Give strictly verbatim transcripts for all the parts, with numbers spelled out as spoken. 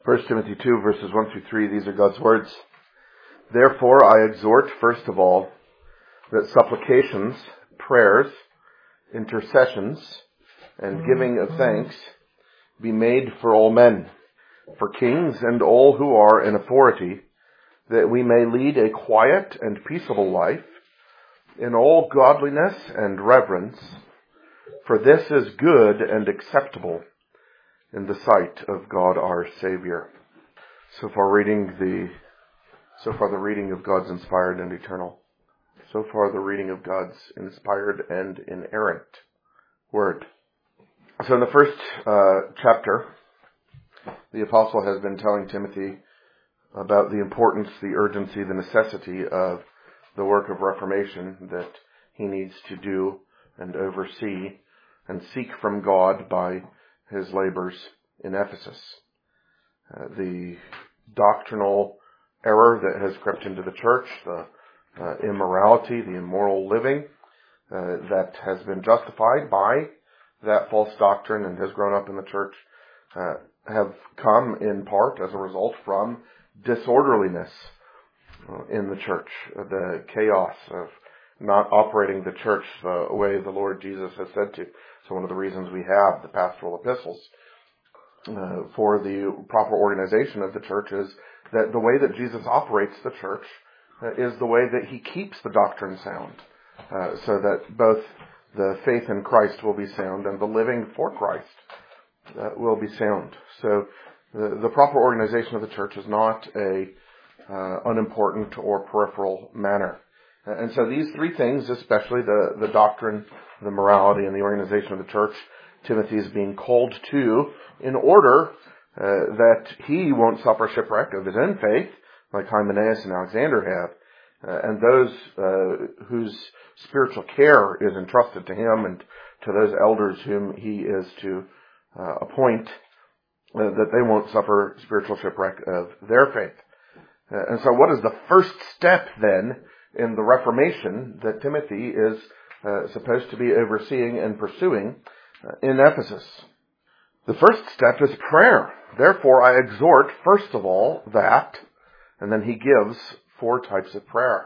First Timothy two, verses one through three, these are God's words. Therefore I exhort, first of all, that supplications, prayers, intercessions, and giving of thanks be made for all men, for kings and all who are in authority, that we may lead a quiet and peaceable life in all godliness and reverence, for this is good and acceptable in the sight of God our Savior. So far reading the, so far the reading of God's inspired and eternal. So far the reading of God's inspired and inerrant Word. So in the first uh, chapter, the apostle has been telling Timothy about the importance, the urgency, the necessity of the work of reformation that he needs to do and oversee and seek from God by his labors in Ephesus. Uh, the doctrinal error that has crept into the church, the uh, immorality, the immoral living uh, that has been justified by that false doctrine and has grown up in the church, uh, have come in part as a result from disorderliness uh, in the church, uh, the chaos of not operating the church the way the Lord Jesus has said to. So one of the reasons we have the pastoral epistles uh, for the proper organization of the church is that the way that Jesus operates the church uh, is the way that he keeps the doctrine sound, uh, so that both the faith in Christ will be sound and the living for Christ uh, will be sound. So the, the proper organization of the church is not a uh, unimportant or peripheral matter. And so these three things, especially the, the doctrine, the morality, and the organization of the church, Timothy is being called to in order uh, that he won't suffer shipwreck of his own faith, like Hymenaeus and Alexander have, uh, and those uh, whose spiritual care is entrusted to him and to those elders whom he is to uh, appoint, uh, that they won't suffer spiritual shipwreck of their faith. Uh, and so what is the first step then in the Reformation that Timothy is uh, supposed to be overseeing and pursuing uh, in Ephesus? The first step is prayer. Therefore, I exhort, first of all, that, and then he gives four types of prayer.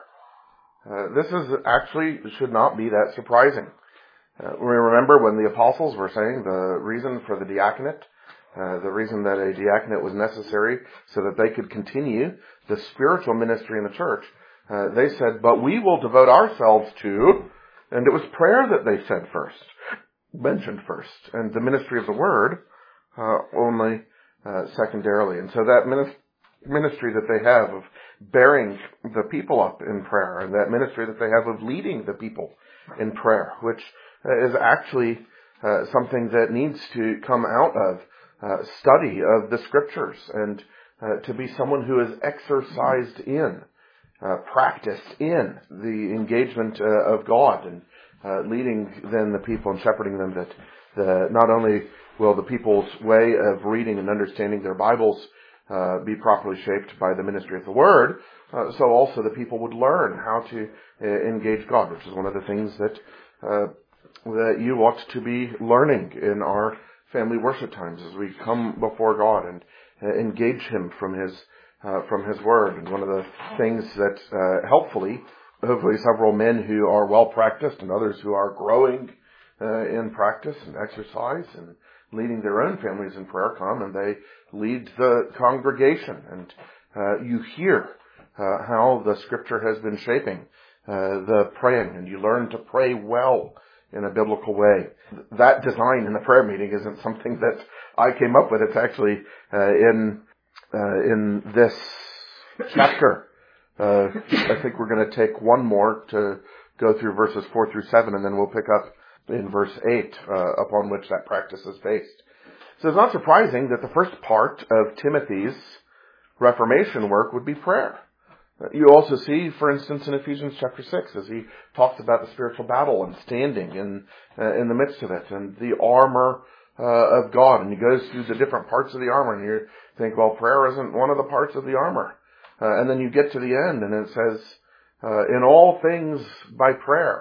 Uh, this is actually should not be that surprising. Uh, we remember when the apostles were saying the reason for the diaconate, uh, the reason that a diaconate was necessary so that they could continue the spiritual ministry in the church. Uh, they said, but we will devote ourselves to, and it was prayer that they said first, mentioned first, and the ministry of the word uh, only uh, secondarily. And so that minis- ministry that they have of bearing the people up in prayer, and that ministry that they have of leading the people in prayer, which uh, is actually uh, something that needs to come out of uh, study of the scriptures, and uh, to be someone who is exercised in Uh, practiced in the engagement uh, of God and uh, leading then the people and shepherding them, that the, not only will the people's way of reading and understanding their Bibles uh, be properly shaped by the ministry of the Word, uh, so also the people would learn how to uh, engage God, which is one of the things that uh, that you ought to be learning in our family worship times as we come before God and uh, engage Him from His Uh, from His Word. And one of the things that uh, helpfully, hopefully several men who are well practiced and others who are growing uh, in practice and exercise and leading their own families in prayer come and they lead the congregation. And uh, you hear uh, how the Scripture has been shaping uh, the praying, and you learn to pray well in a biblical way. That design in the prayer meeting isn't something that I came up with. It's actually uh, in Uh, in this chapter. Uh, I think we're going to take one more to go through verses four through seven, and then we'll pick up in verse eight, uh, upon which that practice is based. So it's not surprising that the first part of Timothy's reformation work would be prayer. Uh, you also see, for instance, in Ephesians chapter six, as he talks about the spiritual battle and standing in, uh, in the midst of it, and the armor uh, of God, and he goes through the different parts of the armor, and you think, well, prayer isn't one of the parts of the armor. Uh, and then you get to the end, and it says, uh, in all things by prayer.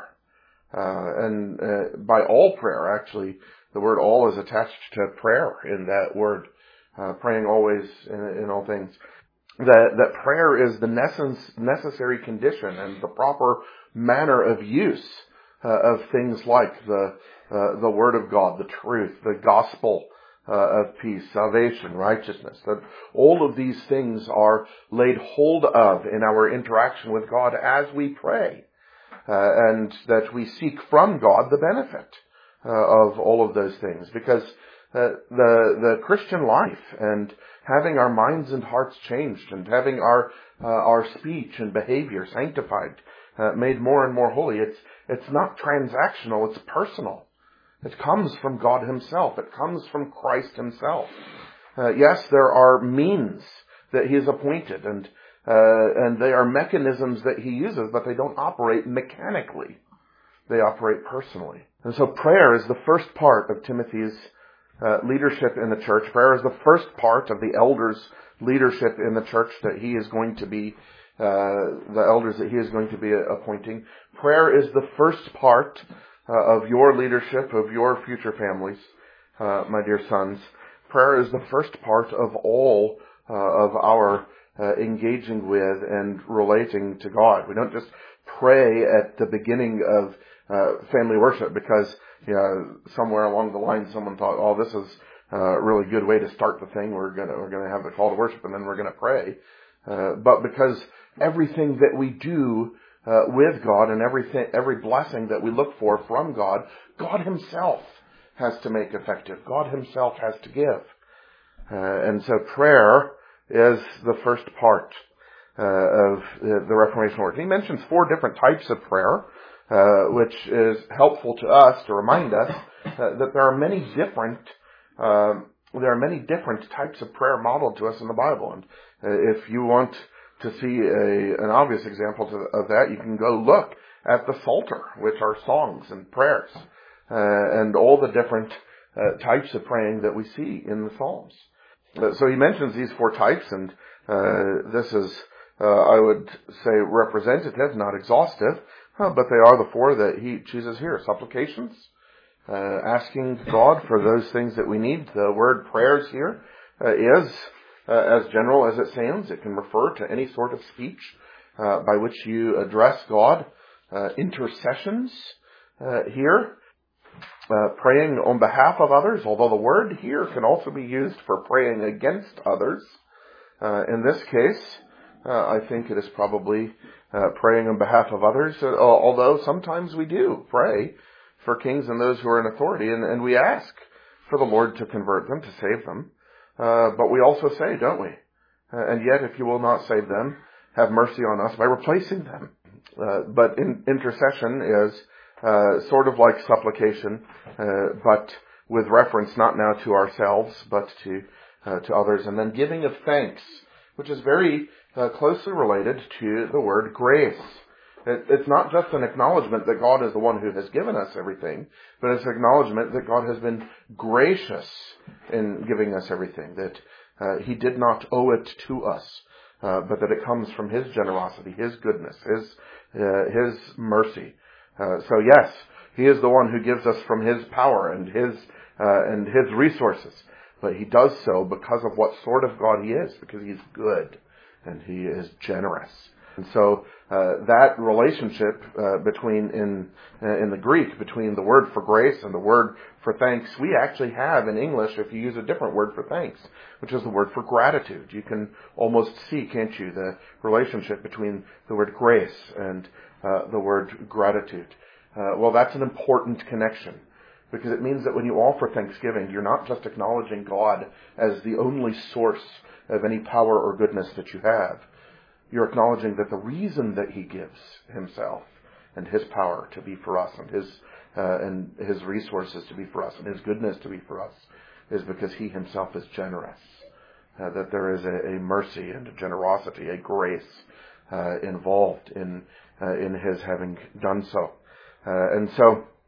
Uh, and uh, by all prayer, actually, the word all is attached to prayer in that word. uh, praying always in, in all things. That, that prayer is the necess- necessary condition and the proper manner of use uh, of things like the uh, the Word of God, the truth, the gospel uh, of peace, salvation, righteousness. That all of these things are laid hold of in our interaction with God as we pray, uh, and that we seek from God the benefit uh, of all of those things, because uh, the the Christian life and having our minds and hearts changed and having our uh, our speech and behavior sanctified, uh, made more and more holy, it's it's not transactional, it's personal. It comes from God Himself. It comes from Christ Himself. Uh, yes, there are means that He has appointed, and uh, and they are mechanisms that He uses, but they don't operate mechanically. They operate personally. And so prayer is the first part of Timothy's uh, leadership in the church. Prayer is the first part of the elders' leadership in the church that he is going to be, uh, the elders that he is going to be appointing. Prayer is the first part uh, of your leadership, of your future families, uh, my dear sons. Prayer is the first part of all uh, of our uh, engaging with and relating to God. We don't just pray at the beginning of uh, family worship because, you know, somewhere along the line someone thought, oh, this is a really good way to start the thing. We're gonna we're gonna have the call to worship and then we're gonna pray. Uh, but because everything that we do uh, with God and everything, every blessing that we look for from God, God Himself has to make effective. God Himself has to give. Uh, and so prayer is the first part uh, of uh, the Reformation work. He mentions four different types of prayer, uh, which is helpful to us to remind us uh, that there are many different um, there are many different types of prayer modeled to us in the Bible. And uh, if you want to see a, an obvious example to, of that, you can go look at the Psalter, which are songs and prayers, uh, and all the different uh, types of praying that we see in the Psalms. So he mentions these four types, and uh, this is, uh, I would say, representative, not exhaustive, uh, but they are the four that he chooses here. Supplications, uh, asking God for those things that we need. The word prayers here uh, is uh, as general as it sounds. It can refer to any sort of speech uh, by which you address God. Uh, intercessions uh, here. Uh, praying on behalf of others, although the word here can also be used for praying against others. Uh, in this case, uh, I think it is probably uh, praying on behalf of others, uh, although sometimes we do pray for kings and those who are in authority, and, and we ask for the Lord to convert them, to save them. Uh, but we also say, don't we? Uh, and yet, if you will not save them, have mercy on us by replacing them. Uh, but in, intercession is Uh, sort of like supplication, uh, but with reference not now to ourselves, but to uh, to others. And then giving of thanks, which is very uh, closely related to the word grace. It, it's not just an acknowledgement that God is the one who has given us everything, but it's an acknowledgement that God has been gracious in giving us everything, that uh, He did not owe it to us, uh, but that it comes from His generosity, His goodness, His uh, His mercy. Uh, so yes, He is the one who gives us from His power and His uh, and His resources, but He does so because of what sort of God He is, because He is good and He is generous. And so uh, that relationship uh, between in uh, in the Greek between the word for grace and the word for thanks, we actually have in English, if you use a different word for thanks, which is the word for gratitude. You can almost see, can't you, the relationship between the word grace and uh, the word gratitude. Uh, well, that's an important connection, because it means that when you offer thanksgiving, you're not just acknowledging God as the only source of any power or goodness that you have. You're acknowledging that the reason that He gives Himself and His power to be for us, and His uh, and His resources to be for us, and His goodness to be for us, is because He Himself is generous. Uh, that there is a, a mercy and a generosity, a grace uh, involved in uh, in His having done so. Uh, and so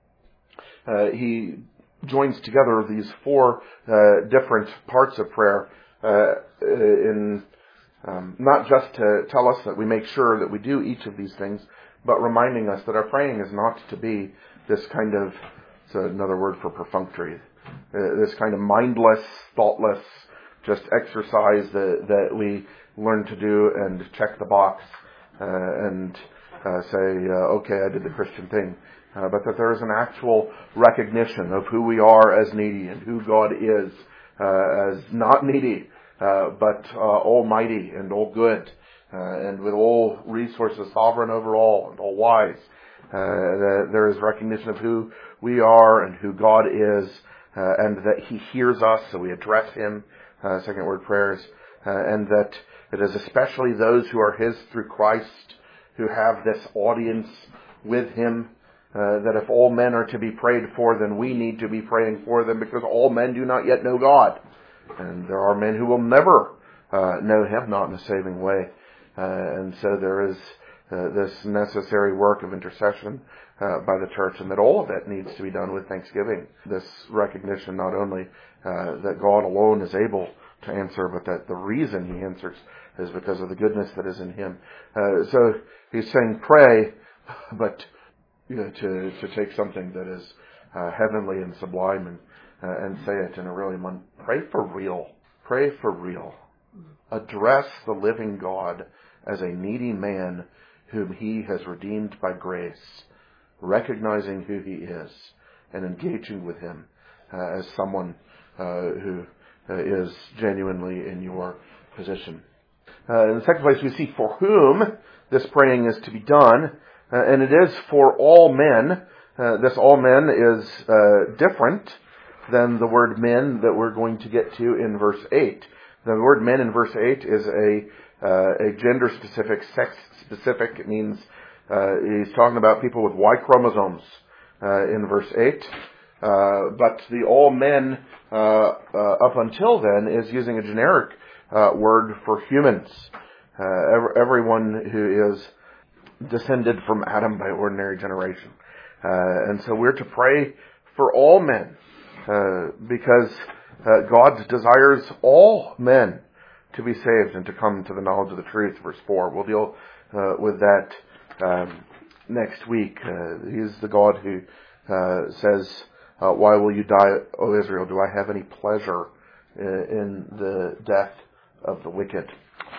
uh, he joins together these four uh, different parts of prayer uh, in um, not just to tell us that we make sure that we do each of these things, but reminding us that our praying is not to be this kind of, it's another word for perfunctory, uh, this kind of mindless, thoughtless, just exercise that, that we learn to do and check the box uh, and uh, say, uh, okay, I did the Christian thing. Uh, but that there is an actual recognition of who we are as needy and who God is uh, as not needy, uh, but uh, almighty and all good, uh, and with all resources, sovereign over all and all wise. Uh, that there is recognition of who we are and who God is, uh, and that He hears us, so we address Him, uh, second word prayers, uh, and that it is especially those who are His through Christ who have this audience with Him. Uh, that if all men are to be prayed for, then we need to be praying for them, because all men do not yet know God. And there are men who will never uh, know Him, not in a saving way. Uh, and so there is uh, this necessary work of intercession uh, by the church, and that all of it needs to be done with thanksgiving. This recognition not only uh, that God alone is able to answer, but that the reason He answers is because of the goodness that is in Him. Uh, so he's saying pray, but You know, to, to take something that is uh, heavenly and sublime and uh, and say it in a really mon- pray for real. Pray for real. Address the living God as a needy man whom He has redeemed by grace, recognizing who He is and engaging with Him uh, as someone uh, who uh, is genuinely in your position. Uh, in the second place, we see for whom this praying is to be done. Uh, and it is for all men. Uh, this all men is uh, different than the word men that we're going to get to in verse eight. The word men in verse eight is a uh, a gender-specific, sex-specific. It means uh, he's talking about people with Y chromosomes uh, in verse eight. Uh, but the all men uh, uh, up until then is using a generic uh, word for humans. Uh, every, everyone who is descended from Adam by ordinary generation. Uh, and so we're to pray for all men, uh, because uh, God desires all men to be saved and to come to the knowledge of the truth. Verse four. We'll deal uh, with that um, next week. Uh, he is the God who uh, says, uh, why will you die, O Israel? Do I have any pleasure in the death of the wicked?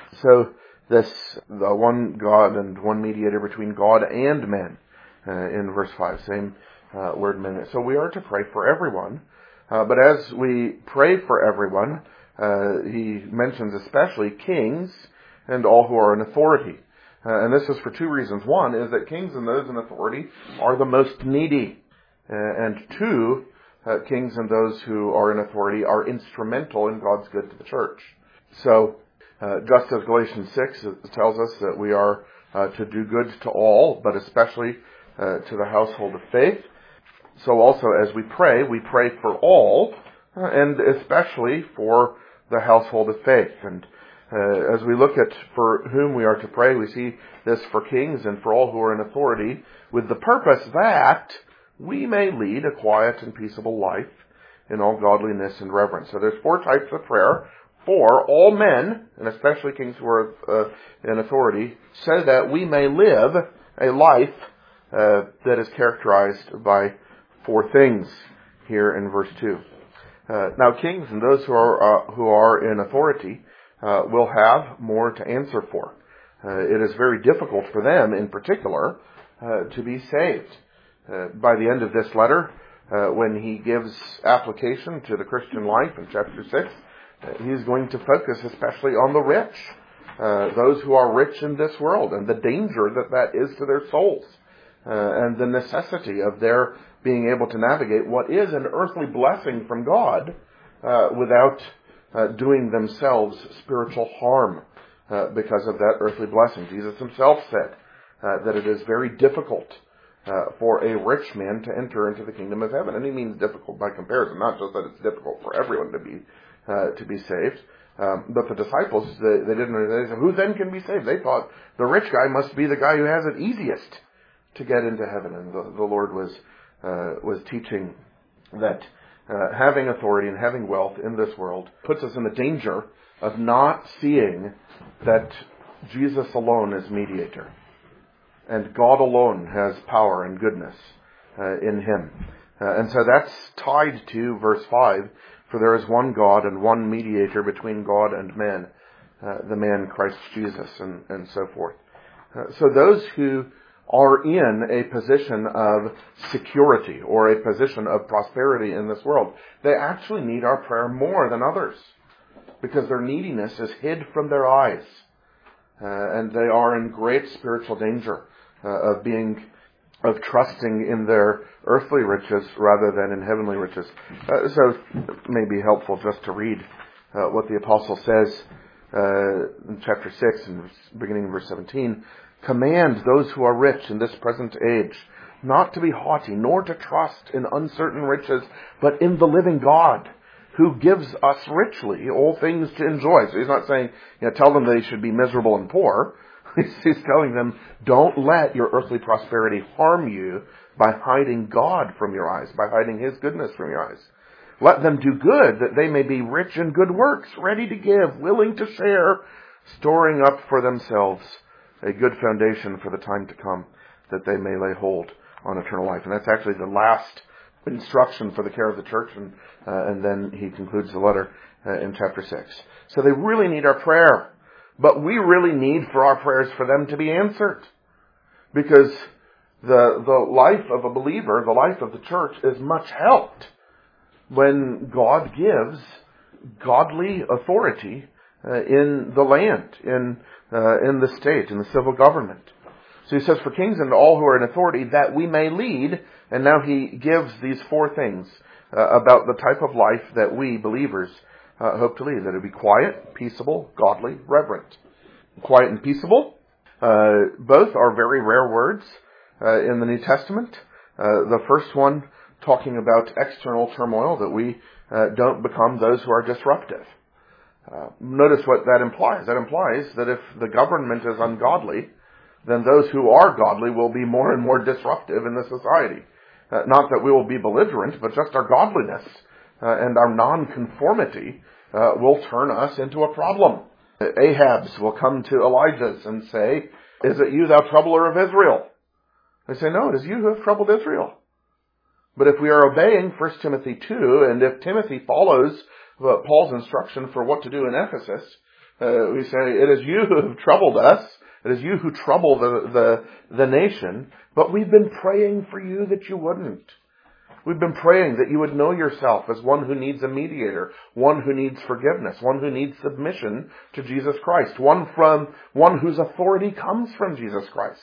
So this, the one God and one mediator between God and men, uh, in verse five, same uh, word men. So we are to pray for everyone, uh, but as we pray for everyone, uh, he mentions especially kings and all who are in authority. Uh, and this is for two reasons. One is that kings and those in authority are the most needy. Uh, and two, uh, kings and those who are in authority are instrumental in God's good to the church. So, Uh, just as Galatians six tells us that we are uh, to do good to all, but especially uh, to the household of faith, so also as we pray, we pray for all, uh, and especially for the household of faith. And uh, as we look at for whom we are to pray, we see this for kings and for all who are in authority, with the purpose that we may lead a quiet and peaceable life in all godliness and reverence. So there's four types of prayer for all men, and especially kings who are uh, in authority, so that we may live a life uh, that is characterized by four things here in verse two. Uh, now, kings and those who are uh, who are in authority uh, will have more to answer for. Uh, it is very difficult for them, in particular, uh, to be saved. Uh, by the end of this letter, uh, when he gives application to the Christian life in chapter six, uh, he's going to focus especially on the rich, uh, those who are rich in this world, and the danger that that is to their souls, uh, and the necessity of their being able to navigate what is an earthly blessing from God uh, without uh, doing themselves spiritual harm uh, because of that earthly blessing. Jesus himself said uh, that it is very difficult uh, for a rich man to enter into the kingdom of heaven. And he means difficult by comparison, not just that it's difficult for everyone to be uh, to be saved. Um, but the disciples, they, they didn't know. They said, who then can be saved? They thought the rich guy must be the guy who has it easiest to get into heaven. And the, the Lord was Uh, was teaching that uh, having authority and having wealth in this world puts us in the danger of not seeing that Jesus alone is mediator and God alone has power and goodness uh, in him. Uh, and so that's tied to verse five, For there is one God and one mediator between God and men, uh, the man Christ Jesus, and, and so forth. Uh, so those who are in a position of security or a position of prosperity in this world, they actually need our prayer more than others, because their neediness is hid from their eyes, uh, and they are in great spiritual danger uh, of being, of trusting in their earthly riches rather than in heavenly riches. Uh, so it may be helpful just to read uh, what the apostle says uh, in chapter six, and beginning in verse seventeen. Command those who are rich in this present age not to be haughty, nor to trust in uncertain riches, but in the living God, who gives us richly all things to enjoy. So he's not saying, you know, tell them they should be miserable and poor. He's telling them, don't let your earthly prosperity harm you by hiding God from your eyes, by hiding His goodness from your eyes. Let them do good, that they may be rich in good works, ready to give, willing to share, storing up for themselves a good foundation for the time to come, that they may lay hold on eternal life. And that's actually the last instruction for the care of the church, and, uh, and then he concludes the letter uh, in chapter six. So they really need our prayer, but we really need for our prayers for them to be answered, because the the life of a believer, the life of the church, is much helped when God gives godly authority uh, in the land, in uh, in the state, in the civil government. So he says, for kings and all who are in authority, that we may lead. And now he gives these four things uh, about the type of life that we believers uh, hope to lead. That it be quiet, peaceable, godly, reverent. Quiet and peaceable, uh, both are very rare words uh, in the New Testament. Uh, the first one talking about external turmoil, that we uh, don't become those who are disruptive. Uh, notice what that implies. That implies that if the government is ungodly, then those who are godly will be more and more disruptive in the society. Uh, not that we will be belligerent, but just our godliness uh, and our non-conformity uh, will turn us into a problem. Ahab's will come to Elijah's and say, is it you, thou troubler of Israel? They say, no, it is you who have troubled Israel. But if we are obeying First Timothy two, and if Timothy follows uh, Paul's instruction for what to do in Ephesus, uh, we say, it is you who have troubled us. It is you who trouble the, the, the nation, but we've been praying for you that you wouldn't. We've been praying that you would know yourself as one who needs a mediator, one who needs forgiveness, one who needs submission to Jesus Christ, one from one whose authority comes from Jesus Christ,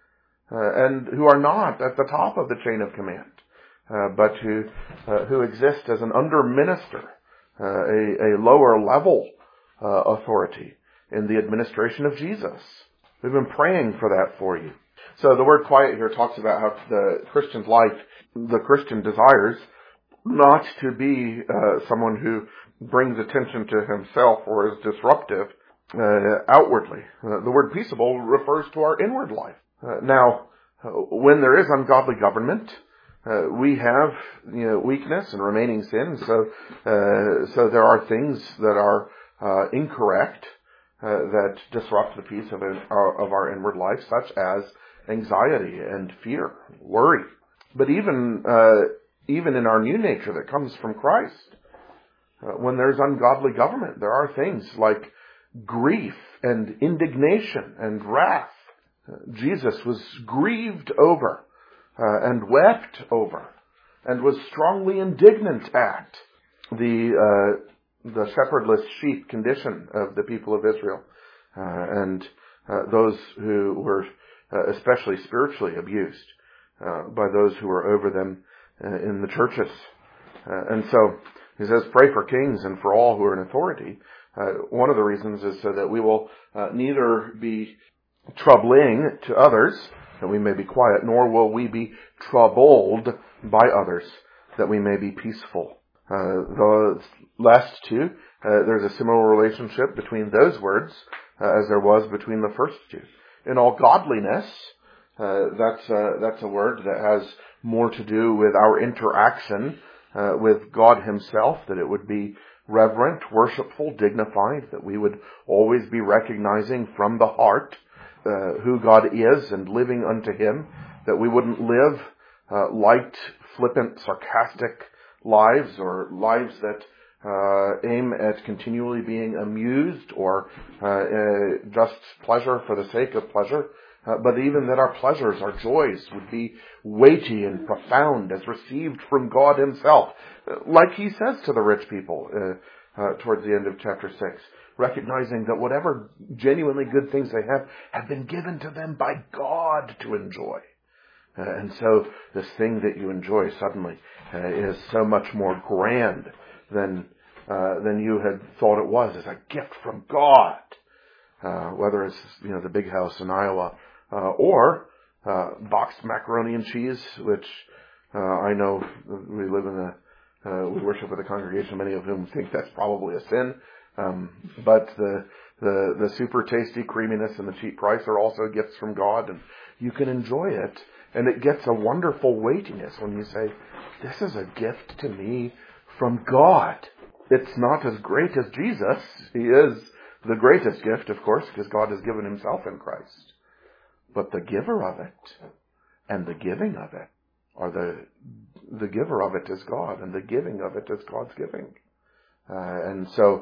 uh, and who are not at the top of the chain of command, uh, but who uh, who exist as an under minister, uh, a, a lower level uh, authority in the administration of Jesus. We've been praying for that for you. So the word quiet here talks about how the Christian's life, the Christian desires not to be uh, someone who brings attention to himself or is disruptive uh, outwardly. Uh, the word peaceable refers to our inward life. Uh, now, uh, when there is ungodly government, uh, we have, you know, weakness and remaining sin. So, uh, so there are things that are uh, incorrect uh, that disrupt the peace of our, of our inward life, such as anxiety and fear, worry. But even uh, even in our new nature that comes from Christ, uh, when there's ungodly government, there are things like grief and indignation and wrath. Uh, Jesus was grieved over uh, and wept over and was strongly indignant at the uh, the shepherdless sheep condition of the people of Israel uh, and uh, those who were uh, especially spiritually abused uh, by those who were over them uh, in the churches. Uh, and so he says, pray for kings and for all who are in authority. Uh, one of the reasons is so that we will uh, neither be troubling to others, that we may be quiet, nor will we be troubled by others, that we may be peaceful. Uh, the last two, uh, there's a similar relationship between those words uh, as there was between the first two. In all godliness, uh, that's uh, that's a word that has more to do with our interaction uh, with God Himself, that it would be reverent, worshipful, dignified, that we would always be recognizing from the heart uh, who God is and living unto Him, that we wouldn't live uh, light, flippant, sarcastic lives or lives that uh, aim at continually being amused or uh, uh, just pleasure for the sake of pleasure, uh, but even that our pleasures, our joys would be weighty and profound as received from God himself. Like he says to the rich people uh, uh, towards the end of chapter six, recognizing that whatever genuinely good things they have have been given to them by God to enjoy. Uh, and so this thing that you enjoy suddenly uh, is so much more grand than uh, than you had thought it was, as a gift from God. Uh, whether it's, you know, the big house in Iowa uh, or uh, boxed macaroni and cheese, which uh, I know we live in a uh, we worship with a congregation, many of whom think that's probably a sin. Um, but the, the the super tasty creaminess and the cheap price are also gifts from God, and you can enjoy it, and it gets a wonderful weightiness when you say, "This is a gift to me from God." It's not as great as Jesus. He is the greatest gift, of course, because God has given himself in Christ. But the giver of it and the giving of it are the the giver of it is God, and the giving of it is God's giving. Uh, and so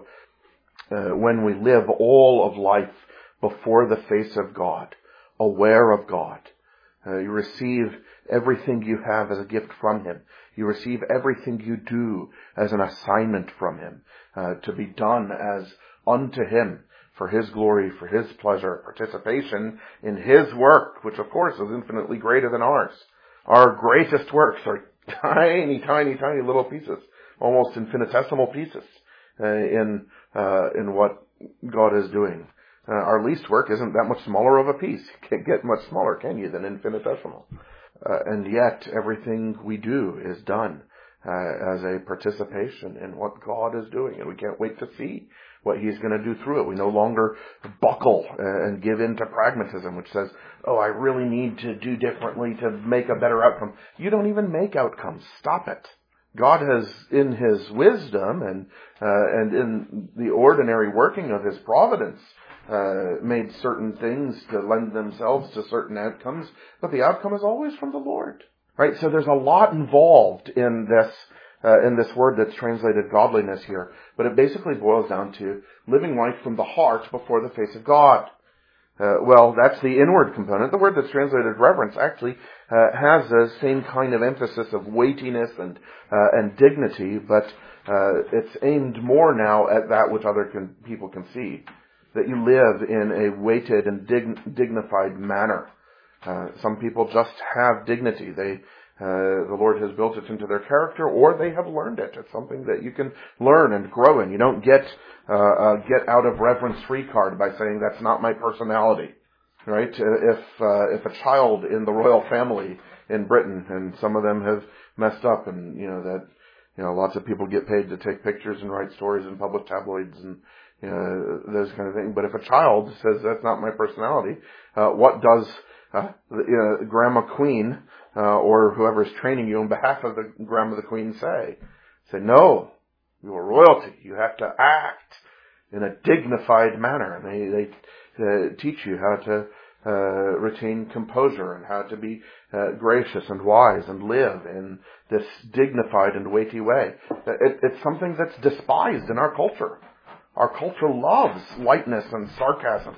uh, when we live all of life before the face of God, aware of God, uh, you receive everything you have as a gift from him. You receive everything you do as an assignment from him, uh, to be done as unto him, for his glory, for his pleasure, participation in his work, which of course is infinitely greater than ours. Our greatest works are tiny, tiny, tiny little pieces, almost infinitesimal pieces uh, in uh, in what God is doing. Uh, our least work isn't that much smaller of a piece. You can't get much smaller, can you, than infinitesimal? Uh, and yet, everything we do is done uh, as a participation in what God is doing, and we can't wait to see what he's going to do through it. We no longer buckle uh, and give in to pragmatism, which says, oh, I really need to do differently to make a better outcome. You don't even make outcomes. Stop it. God has, in his wisdom and uh, and in the ordinary working of his providence, uh, made certain things to lend themselves to certain outcomes, but the outcome is always from the Lord. Right? So there's a lot involved in this Uh, in this word that's translated godliness here. But it basically boils down to living life from the heart before the face of God. Uh, well, that's the inward component. The word that's translated reverence actually uh, has the same kind of emphasis of weightiness and uh, and dignity, but uh, it's aimed more now at that which other can, people can see. That you live in a weighted and dig- dignified manner. Uh, some people just have dignity. They Uh, the Lord has built it into their character, or they have learned it. It's something that you can learn and grow in. You don't get uh, a get out of reverence free card by saying that's not my personality, right? Uh, if uh, if a child in the royal family in Britain, and some of them have messed up, and you know that you know lots of people get paid to take pictures and write stories in public tabloids and you know those kind of things. But if a child says that's not my personality, uh, what does uh, you know, Grandma Queen Uh, or whoever is training you on behalf of the Grandma the Queen say? Say, no, you are royalty. You have to act in a dignified manner. And they, they uh, teach you how to uh, retain composure and how to be uh, gracious and wise and live in this dignified and weighty way. It, it's something that's despised in our culture. Our culture loves lightness and sarcasm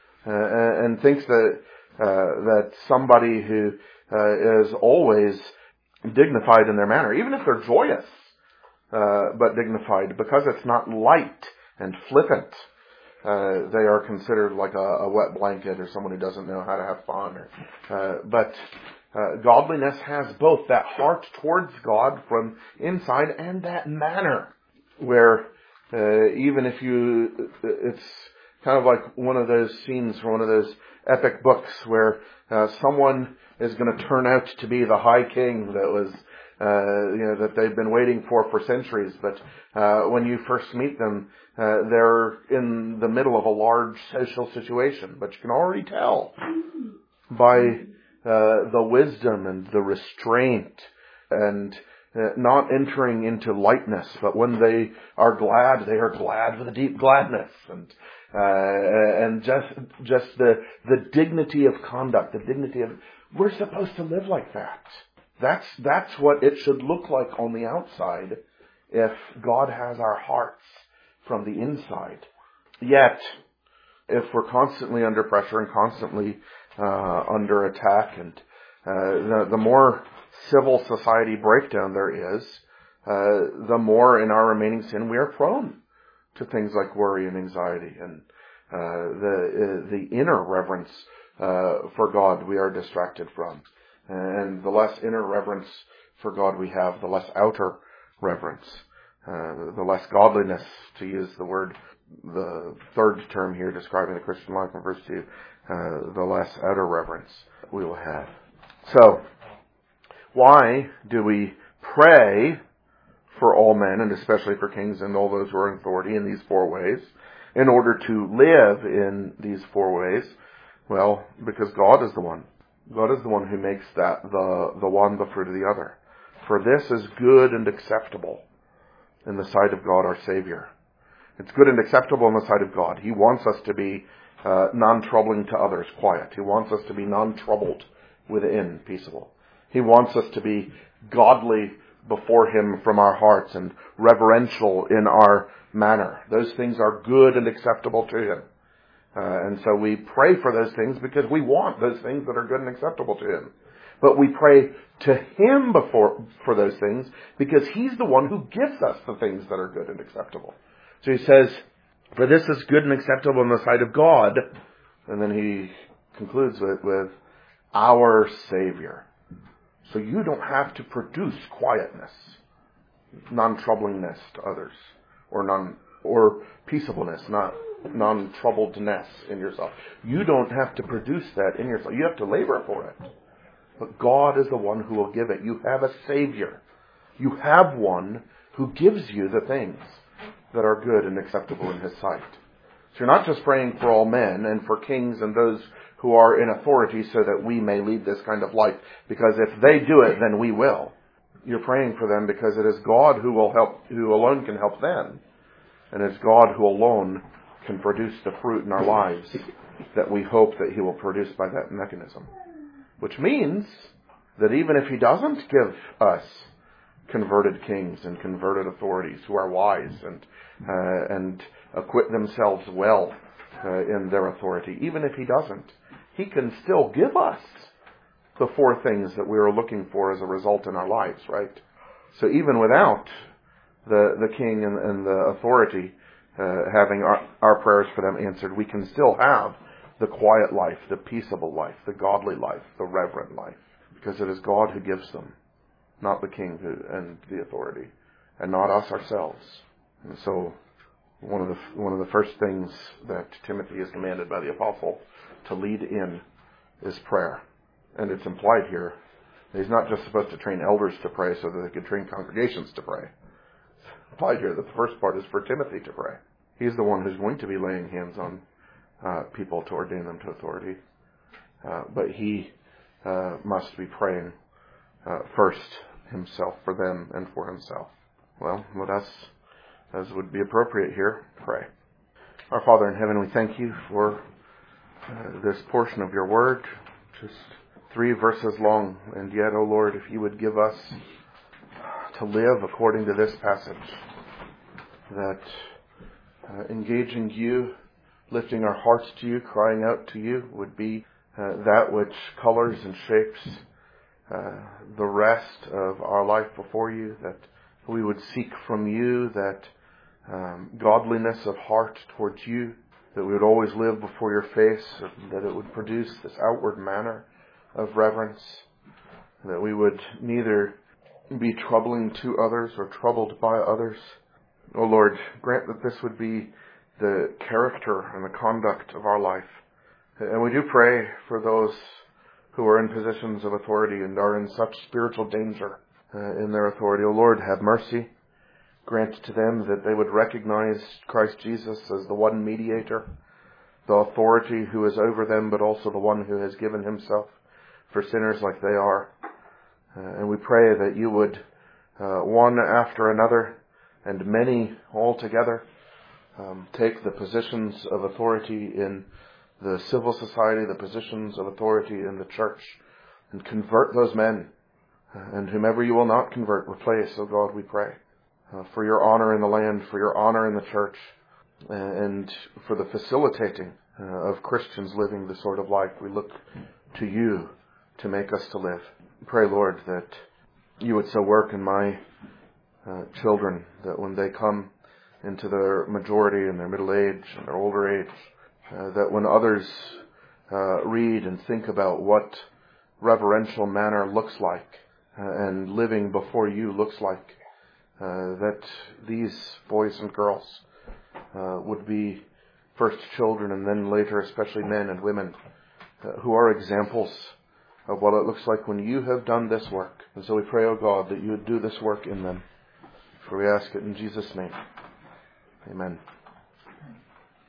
uh, and thinks that uh, that somebody who Uh, is always dignified in their manner, even if they're joyous, uh, but dignified, because it's not light and flippant. Uh, they are considered like a, a wet blanket or someone who doesn't know how to have fun. Or, uh, but uh, godliness has both that heart towards God from inside and that manner, where uh, even if you, it's kind of like one of those scenes from one of those epic books where uh, someone is going to turn out to be the high king that was, uh, you know, that they've been waiting for for centuries. But uh, when you first meet them, uh, they're in the middle of a large social situation. But you can already tell by uh, the wisdom and the restraint and uh, not entering into lightness. But when they are glad, they are glad with a deep gladness. And Uh, and just just the the dignity of conduct, the dignity of, we're supposed to live like that. That's that's what it should look like on the outside if God has our hearts from the inside. Yet, if we're constantly under pressure and constantly uh, under attack, and uh, the, the more civil society breakdown there is, uh, the more in our remaining sin we are prone to things like worry and anxiety, and uh, the uh, the inner reverence uh, for God we are distracted from. And the less inner reverence for God we have, the less outer reverence, uh, the less godliness, to use the word, the third term here describing the Christian life in verse two, uh, the less outer reverence we will have. So, why do we pray for all men, and especially for kings and all those who are in authority, in these four ways, in order to live in these four ways? Well, because God is the one. God is the one who makes that the, the one the fruit of the other. For this is good and acceptable in the sight of God our Savior. It's good and acceptable in the sight of God. He wants us to be uh, non-troubling to others, quiet. He wants us to be non-troubled within, peaceable. He wants us to be godly before Him from our hearts and reverential in our manner. Those things are good and acceptable to Him. Uh, and so we pray for those things because we want those things that are good and acceptable to Him. But we pray to Him before for those things because He's the one who gives us the things that are good and acceptable. So He says, for this is good and acceptable in the sight of God. And then He concludes with, with our Savior. So you don't have to produce quietness, non-troublingness to others, or non or peaceableness, not non-troubledness in yourself. You don't have to produce that in yourself. You have to labor for it. But God is the one who will give it. You have a Savior. You have one who gives you the things that are good and acceptable in His sight. So you're not just praying for all men and for kings and those who are in authority so that we may lead this kind of life, because if they do it, then we will. You're praying for them because it is God who will help, who alone can help them. And it's God who alone can produce the fruit in our lives that we hope that He will produce by that mechanism. Which means that even if He doesn't give us converted kings and converted authorities who are wise and uh, and acquit themselves well uh, in their authority, even if He doesn't, He can still give us the four things that we are looking for as a result in our lives, right? So even without the the king and, and the authority uh, having our, our prayers for them answered, we can still have the quiet life, the peaceable life, the godly life, the reverent life, because it is God who gives them, not the king who, and the authority, and not us ourselves. And so, one of the one of the first things that Timothy is commanded by the apostle to lead in is prayer, and it's implied here. He's not just supposed to train elders to pray so that they can train congregations to pray. It's implied here that the first part is for Timothy to pray. He's the one who's going to be laying hands on uh, people to ordain them to authority, uh, but he uh, must be praying uh, first himself for them and for himself. Well, let us, as would be appropriate here, pray. Our Father in heaven, we thank You for uh, this portion of Your word, just three verses long, and yet, O Lord, if You would give us to live according to this passage, that uh, engaging You, lifting our hearts to You, crying out to You, would be uh, that which colors and shapes uh, the rest of our life before You, that we would seek from You that um, godliness of heart towards You, that we would always live before Your face, that it would produce this outward manner of reverence, that we would neither be troubling to others or troubled by others. O Lord, grant that this would be the character and the conduct of our life. And we do pray for those who are in positions of authority and are in such spiritual danger uh, in their authority. O Lord, have mercy. Grant to them that they would recognize Christ Jesus as the one mediator, the authority who is over them, but also the one who has given Himself for sinners like they are. Uh, and we pray that You would, uh, one after another, and many all together, um, take the positions of authority in the civil society, the positions of authority in the church, and convert those men, uh, and whomever You will not convert, replace, O God, we pray. uh, for your honor in the land, for your honor in the church, and for the facilitating uh, of Christians living the sort of life we look to you to make us to live. Pray, Lord, that you would so work in my uh, children that when they come into their majority and their middle age and their older age, uh, that when others uh, read and think about what reverential manner looks like uh, and living before you looks like, uh, that these boys and girls uh, would be first children and then later especially men and women uh, who are examples of what it looks like when you have done this work. And so we pray, O God, that you would do this work in them. For we ask it in Jesus' name. Amen.